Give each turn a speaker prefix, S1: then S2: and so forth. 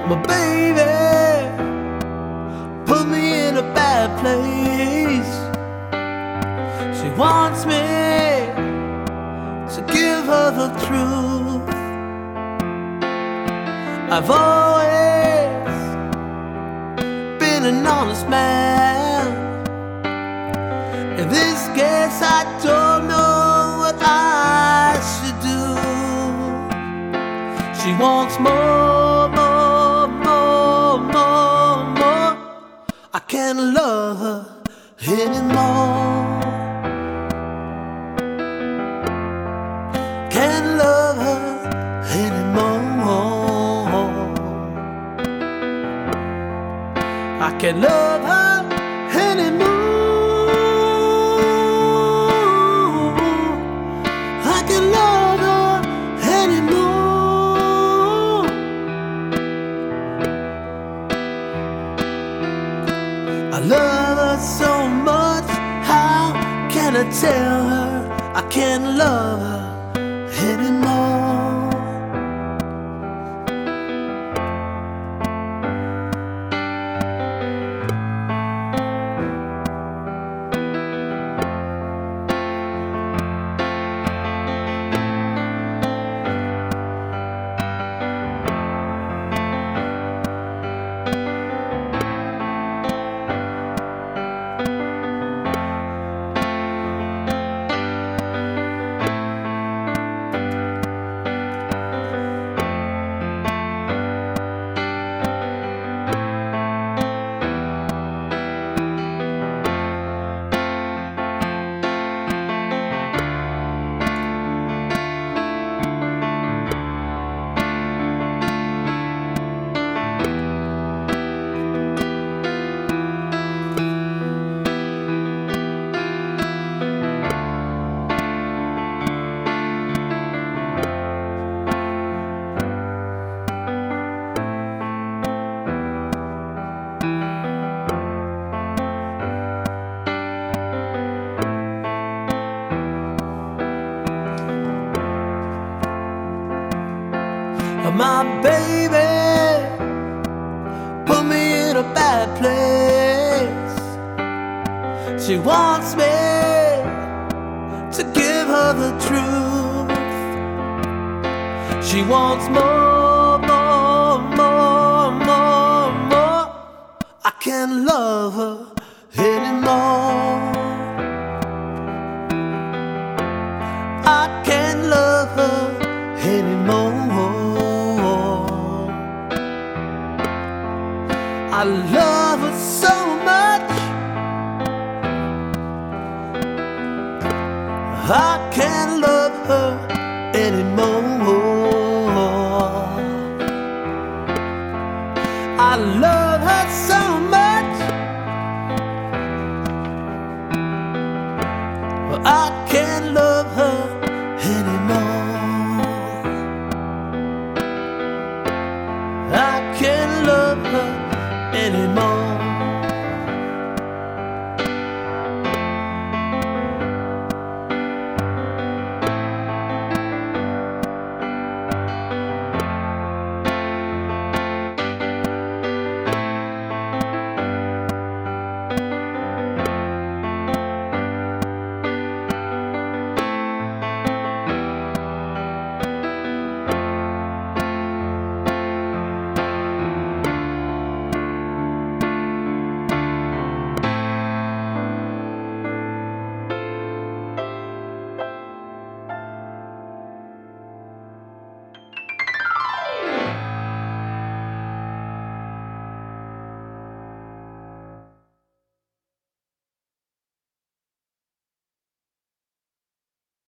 S1: My baby put me in a bad place. She wants me to give her the truth. I've always been an honest man. In this case I don't know what I should do. She wants more, more, more, more, more. I can't love her anymore. Can't love her anymore. I can't love her anymore. I can't love her anymore. I love her so much, how can I tell her I can't love her anymore? My baby put me in a bad place. She wants me to give her the truth. She wants more, more, more, more, more. I can't love her anymore. I can't love her anymore. I love her so much, I can't love her anymore. I love her so much, I can't love her anymore. I can't love her anymore.